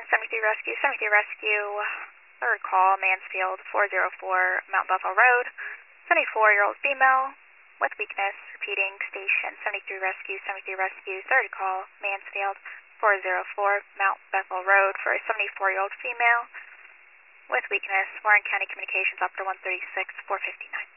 73 Rescue, 73 Rescue, third call, Mansfield, 404 Mount Buffalo Road, 74-year-old female with weakness, repeating, station 73 Rescue, 73 Rescue, third call, Mansfield, 404 Mount Bethel Road for a 74-year-old female with weakness, Warren County Communications, Operator 136, 459.